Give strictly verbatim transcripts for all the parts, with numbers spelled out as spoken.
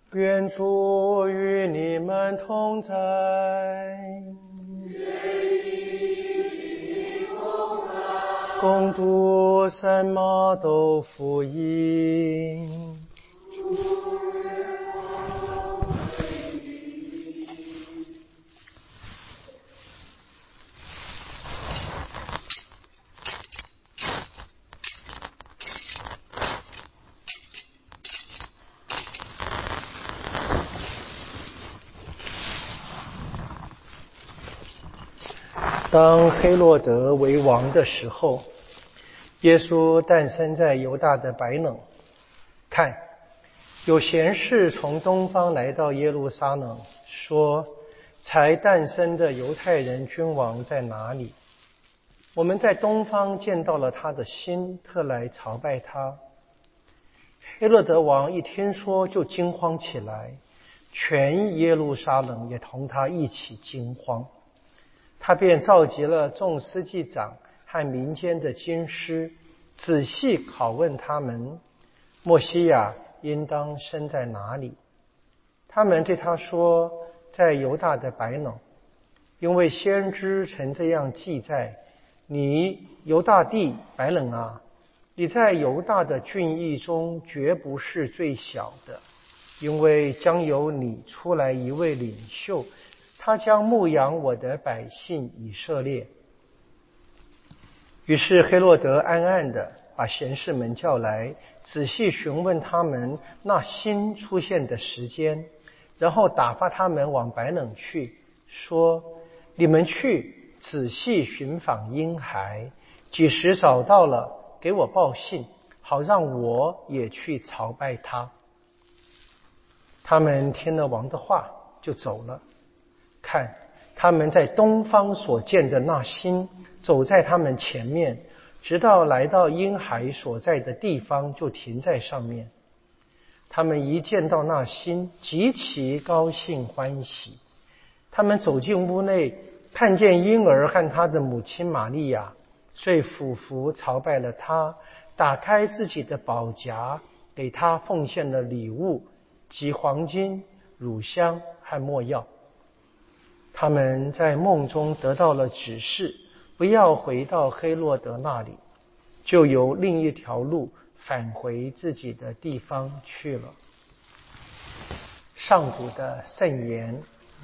愿主与你们同在。恭读圣马窦福音。当黑落德为王的时候，耶稣诞生在犹大的白冷。看，有贤士从东方来到耶路撒冷，说：才诞生的犹太人君王在哪里？我们在东方见到了他的星，特来朝拜他。黑落德王一听说，就惊慌起来，全耶路撒冷也同他一起惊慌。他便召集了众司祭长和民间的经师，仔细拷问他们：默西亚应当生在哪里？他们对他说：在犹大的白冷，因为先知曾这样记载：你犹大地白冷啊，你在犹大的郡邑中绝不是最小的，因为将由你出来一位领袖，他将牧养我的百姓以色列。于是黑落德暗暗地把贤士们叫来，仔细询问他们那星出现的时间，然后打发他们往白冷去，说：你们去仔细寻访婴孩，几时找到了，给我报信，好让我也去朝拜他。他们听了王的话，就走了。看，他们在东方所见的那星走在他们前面，直到来到婴孩所在的地方，就停在上面。他们一见到那星，极其高兴欢喜。他们走进屋内，看见婴儿和他的母亲玛利亚，遂俯伏朝拜了他，打开自己的宝匣，给他奉献了礼物，即黄金、乳香和没药。他们在梦中得到了指示，不要回到黑落德那里，就由另一条路返回自己的地方去了。上主的圣言。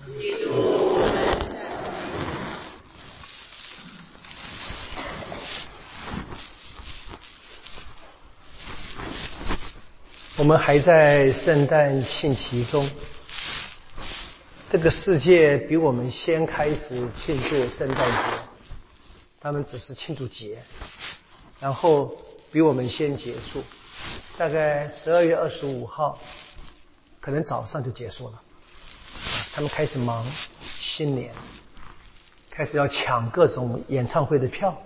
我们还在圣诞庆祈中，这个世界比我们先开始庆祝圣诞节，他们只是庆祝节，然后比我们先结束，大概十二月二十五号可能早上就结束了。他们开始忙新年，开始要抢各种演唱会的票。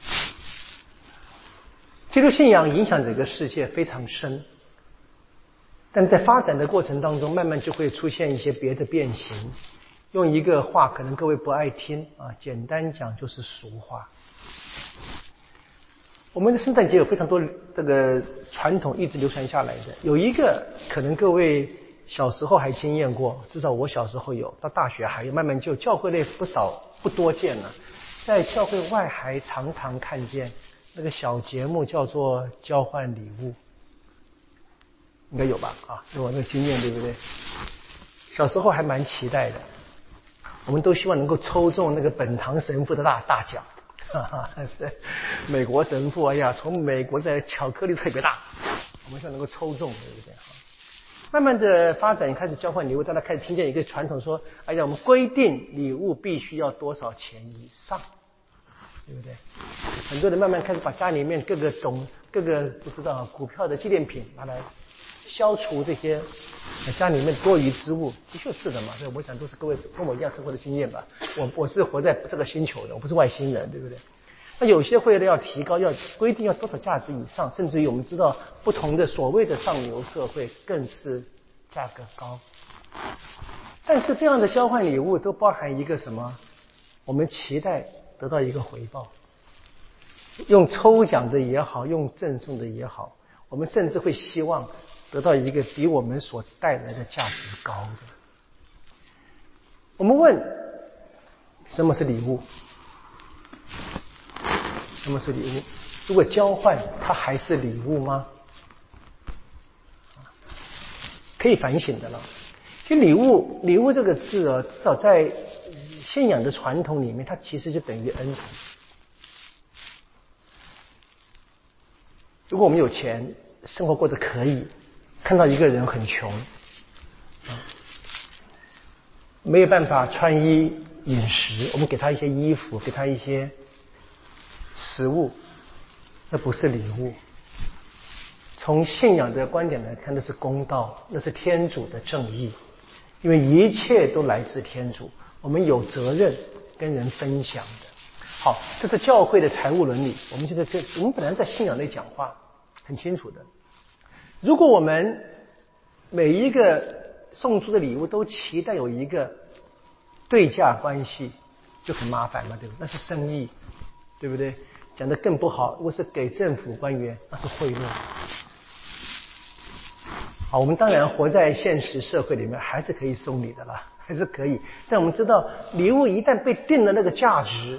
基督信仰影响这个世界非常深，但在发展的过程当中，慢慢就会出现一些别的变形。用一个话可能各位不爱听啊，简单讲就是俗话。我们的圣诞节有非常多这个传统一直流传下来的，有一个可能各位小时候还经验过，至少我小时候有，到大学还有，慢慢就教会内不少不多见了。在教会外还常常看见那个小节目，叫做交换礼物。应该有吧？啊，有我那个经验，对不对？小时候还蛮期待的，我们都希望能够抽中那个本堂神父的大大奖，哈哈，是美国神父，哎呀，从美国的巧克力特别大，我们希望能够抽中，对不对？慢慢的发展开始交换礼物，大家开始听见一个传统说，哎呀，我们规定礼物必须要多少钱以上，对不对？很多人慢慢开始把家里面各个懂各个不知道股票的纪念品拿来消除这些家里面多余之物。的确是的嘛，所以我想都是各位跟我一样生活的经验吧。我我是活在这个星球的，我不是外星人，对不对？那有些会要提高，要规定要多少价值以上，甚至于我们知道不同的所谓的上流社会更是价格高。但是这样的交换礼物都包含一个什么？我们期待得到一个回报，用抽奖的也好，用赠送的也好，我们甚至会希望得到一个比我们所带来的价值高的。我们问，什么是礼物？什么是礼物？如果交换，它还是礼物吗？可以反省的了。其实礼物，礼物这个字啊，至少在信仰的传统里面，它其实就等于恩宠。如果我们有钱，生活过得可以，看到一个人很穷，没有办法穿衣饮食，我们给他一些衣服，给他一些食物，那不是礼物。从信仰的观点来看，那是公道，那是天主的正义，因为一切都来自天主，我们有责任跟人分享的。好，这是教会的财务伦理。我们现在这，我们本来在信仰内讲话，很清楚的。如果我们每一个送出的礼物都期待有一个对价关系，就很麻烦嘛，对不对？那是生意，对不对？讲得更不好，如果是给政府官员，那是贿赂。好，我们当然活在现实社会里面，还是可以送礼的啦，还是可以。但我们知道，礼物一旦被定了那个价值，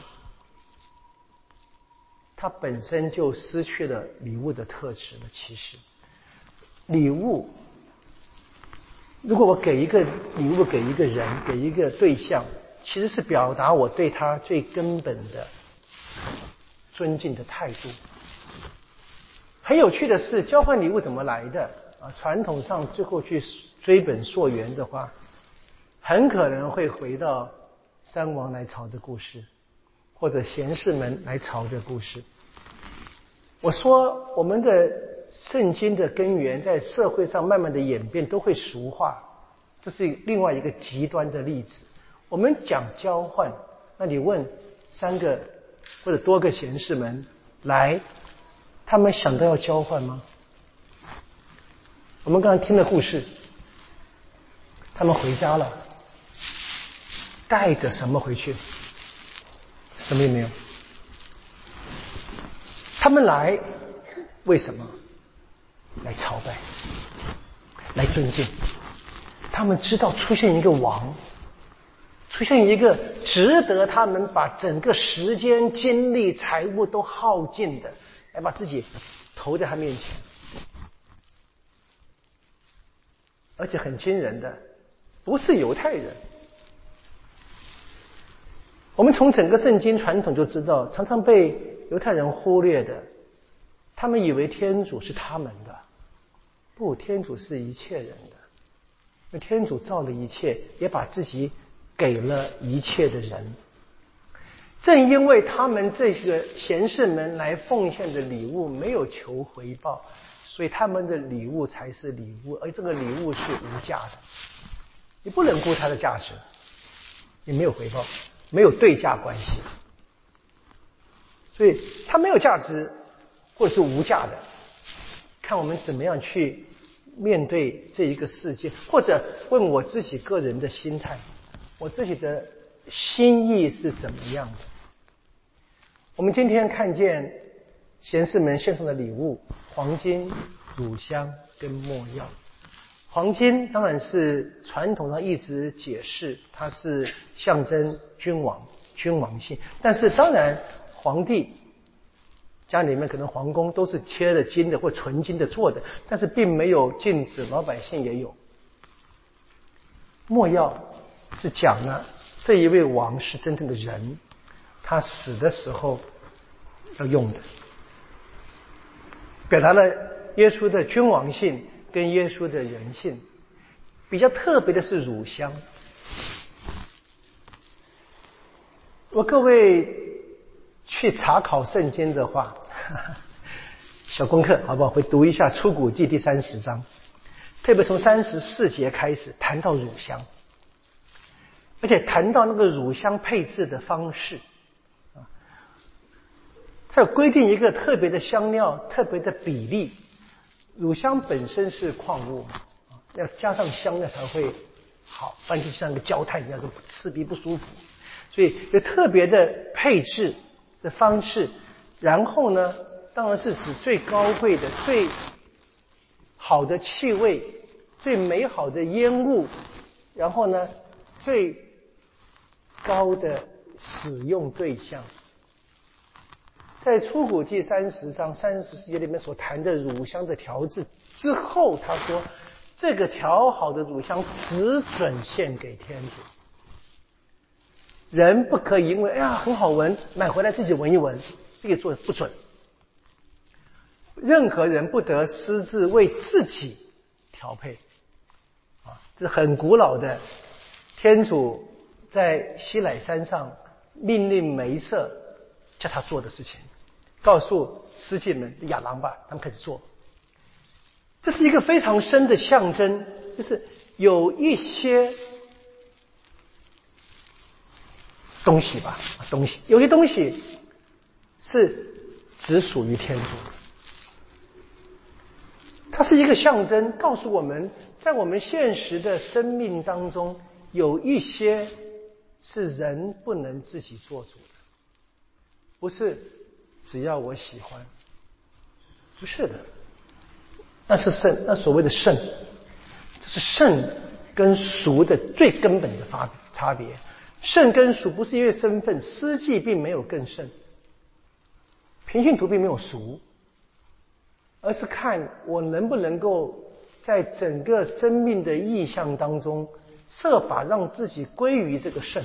它本身就失去了礼物的特质了。其实，礼物，如果我给一个礼物给一个人，给一个对象，其实是表达我对他最根本的尊敬的态度。很有趣的是，交换礼物怎么来的啊？传统上最后去追本溯源的话，很可能会回到三王来朝的故事，或者贤士们来朝的故事。我说，我们的圣经的根源在社会上慢慢的演变，都会俗化，这是另外一个极端的例子。我们讲交换，那你问三个或者多个贤士们来，他们想到要交换吗？我们刚才听的故事，他们回家了，带着什么回去？什么也没有。他们来为什么？来朝拜，来尊敬。他们知道出现一个王，出现一个值得他们把整个时间、精力、财物都耗尽的，来把自己投在他面前。而且很惊人的，不是犹太人。我们从整个圣经传统就知道，常常被犹太人忽略的，他们以为天主是他们的，不，天主是一切人的。因为天主造了一切，也把自己给了一切的人。正因为他们这个贤士们来奉献的礼物没有求回报，所以他们的礼物才是礼物，而这个礼物是无价的，你不能估它的价值，也没有回报，没有对价关系，所以它没有价值或者是无价的，看我们怎么样去面对这一个世界，或者问我自己个人的心态，我自己的心意是怎么样的。我们今天看见贤士们献上的礼物，黄金、乳香跟没药。黄金当然是传统上一直解释它是象征君王、君王性，但是当然皇帝家里面可能皇宫都是切了金的或纯金的做的，但是并没有禁止老百姓也有。没药是讲了这一位王是真正的人，他死的时候要用的，表达了耶稣的君王性跟耶稣的人性。比较特别的是乳香。如果各位去查考圣经的话，呵呵小功课好不好？会读一下出谷记第三十章，特别从三十四节开始谈到乳香，而且谈到那个乳香配置的方式。它有规定一个特别的香料、特别的比例。乳香本身是矿物，要加上香料才会好，不然就像个焦炭一样，就刺鼻不舒服。所以有特别的配置的方式。然后呢，当然是指最高贵的、最好的气味、最美好的烟雾，然后呢，最高的使用对象。在出谷记三十章三十四节里面所谈的乳香的调制之后，他说这个调好的乳香只准献给天主，人不可以因为哎呀很好闻买回来自己闻一闻，这个做不准。任何人不得私自为自己调配啊，这是很古老的天主在西乃山上命令梅瑟叫他做的事情，告诉司祭们亚郎吧，他们开始做。这是一个非常深的象征，就是有一些东西吧，东西有些东西是只属于天主的，它是一个象征，告诉我们在我们现实的生命当中，有一些是人不能自己做主的，不是只要我喜欢，不是的，那是圣，那所谓的圣，这是圣跟俗的最根本的发差别。圣跟俗不是因为身份，司祭并没有更圣，平信徒并没有俗，而是看我能不能够在整个生命的意象当中，设法让自己归于这个圣。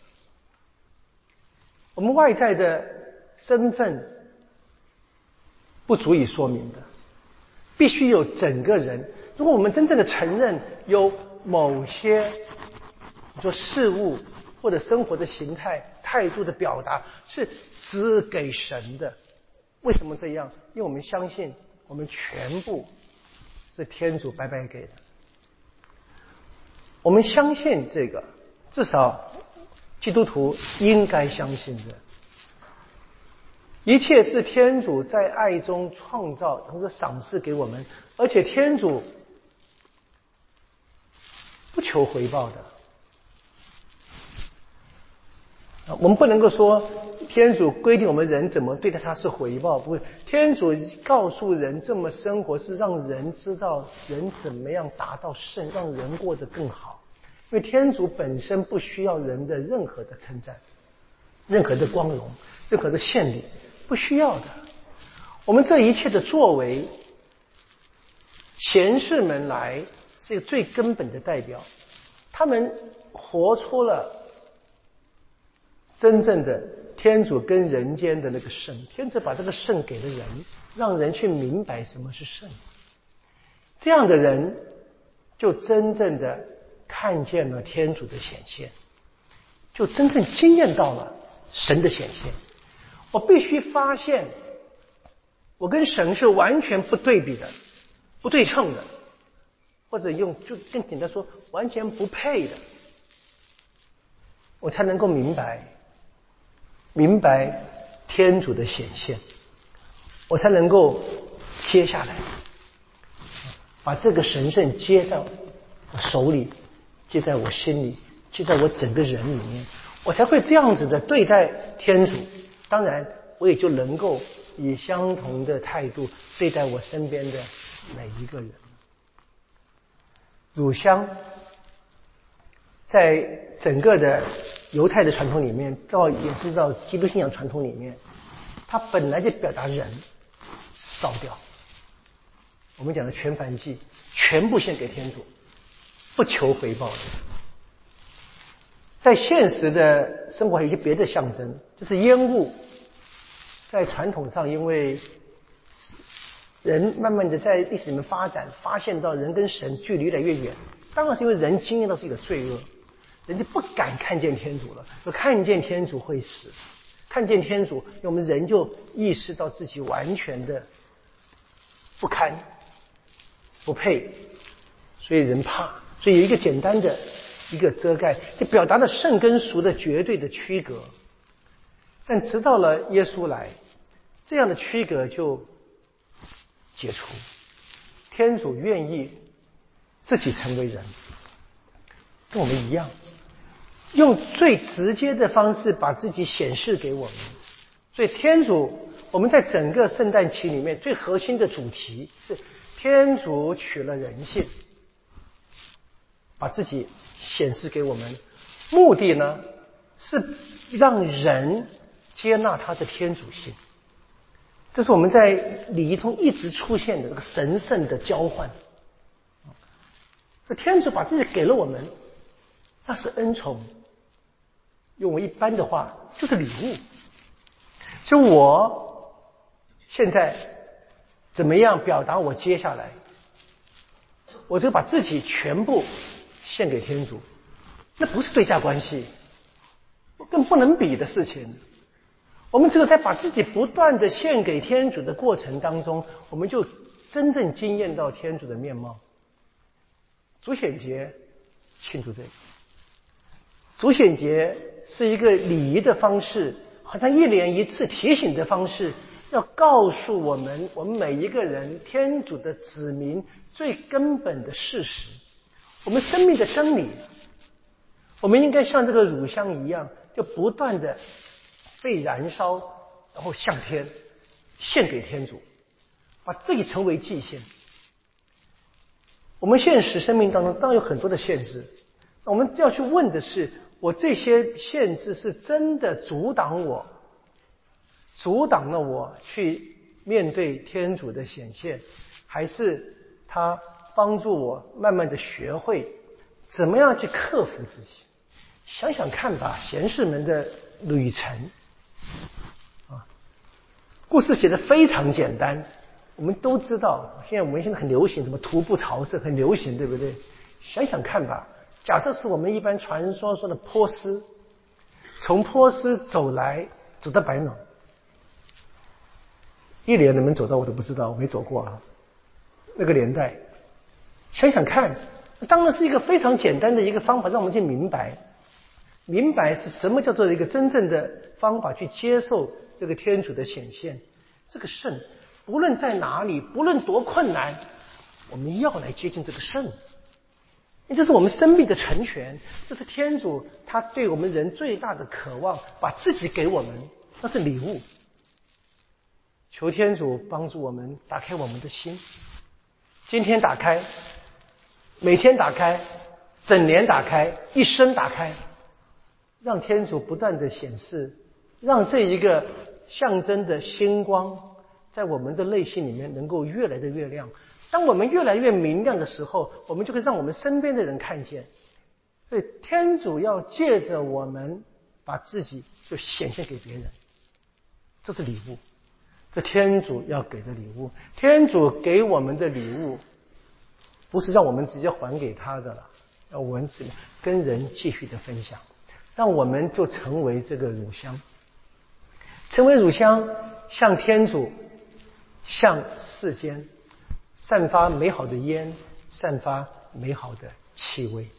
我们外在的身份不足以说明的，必须有整个人。如果我们真正的承认有某些你说事物或者生活的形态、态度的表达是只给神的，为什么这样？因为我们相信我们全部是天主白白给的。我们相信这个，至少基督徒应该相信的。一切是天主在爱中创造，同时赏赐给我们，而且天主不求回报的。我们不能够说天主规定我们人怎么对待他是回报，不会。天主告诉人这么生活是让人知道人怎么样达到圣，让人过得更好。因为天主本身不需要人的任何的称赞，任何的光荣，任何的献礼，不需要的。我们这一切的作为，贤士们来是一个最根本的代表，他们活出了真正的天主跟人间的那个圣，天主把这个圣给了人，让人去明白什么是圣。这样的人就真正的看见了天主的显现，就真正经验到了神的显现。我必须发现我跟神是完全不对比的，不对称的，或者用就更简单说完全不配的，我才能够明白明白天主的显现，我才能够接下来把这个神圣接在我手里，接在我心里，接在我整个人里面，我才会这样子的对待天主。当然我也就能够以相同的态度对待我身边的每一个人。乳香在整个的犹太的传统里面，到也是到基督信仰传统里面，它本来就表达人烧掉，我们讲的全燔祭全部献给天主，不求回报的。在现实的生活还有一些别的象征，就是烟雾。在传统上，因为人慢慢的在历史里面发展，发现到人跟神距离越来越远，当然是因为人经验到是一个罪恶，人就不敢看见天主了，就看见天主会死，看见天主，我们人就意识到自己完全的不堪不配，所以人怕，所以有一个简单的一个遮盖，就表达了圣跟俗的绝对的区隔。但直到了耶稣来，这样的区隔就解除，天主愿意自己成为人，跟我们一样，用最直接的方式把自己显示给我们。所以天主，我们在整个圣诞期里面最核心的主题是天主取了人性，把自己显示给我们，目的呢是让人接纳他的天主性。这是我们在礼仪中一直出现的这个神圣的交换。天主把自己给了我们，那是恩宠，用我一般的话就是礼物。所以我现在怎么样表达我接下来，我就把自己全部献给天主，那不是对价关系，更不能比的事情。我们只有在把自己不断的献给天主的过程当中，我们就真正经验到天主的面貌。主显节庆祝这个，主显节是一个礼仪的方式，好像一年一次提醒的方式，要告诉我们，我们每一个人天主的子民最根本的事实，我们生命的真理。我们应该像这个乳香一样，就不断的被燃烧，然后向天献给天主，把自己成为祭献。我们现实生命当中当然有很多的限制，我们要去问的是，我这些限制是真的阻挡我阻挡了我去面对天主的显现，还是他帮助我慢慢的学会怎么样去克服自己。想想看吧，贤士们的旅程啊，故事写得非常简单。我们都知道，现在我们现在很流行什么徒步朝圣，很流行，对不对？想想看吧，假设是我们一般传说说的波斯，从波斯走来，走到白脑，一年能不能走到我都不知道，我没走过啊。那个年代，想想看，当然是一个非常简单的一个方法，让我们去明白，明白是什么叫做一个真正的方法去接受这个天主的显现。这个圣不论在哪里，不论多困难，我们要来接近这个圣。这是我们生命的成全，这是天主他对我们人最大的渴望，把自己给我们，那是礼物。求天主帮助我们打开我们的心，今天打开，每天打开，整年打开，一生打开，让天主不断的显示，让这一个象征的星光在我们的内心里面能够越来的越亮。当我们越来越明亮的时候，我们就会让我们身边的人看见。所以天主要借着我们把自己就显现给别人，这是礼物，这天主要给的礼物。天主给我们的礼物不是让我们直接还给他的了，要我们跟人继续的分享，让我们就成为这个乳香，成为乳香，向天主，向世间散发美好的烟，散发美好的气味。